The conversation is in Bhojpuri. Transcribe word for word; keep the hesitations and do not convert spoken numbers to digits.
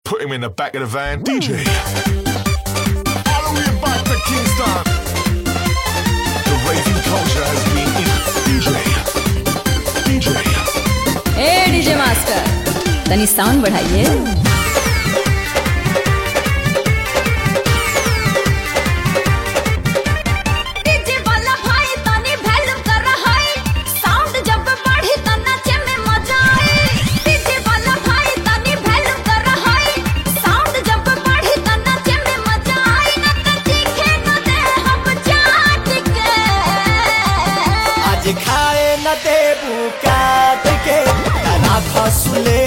Put him in the back of the van. D J. All the way back to Kingston. The raving culture has been in. D J. D J. Hey D J Master, तनी साउंड बढ़ाइए। खाए न देबू काट के तना फसले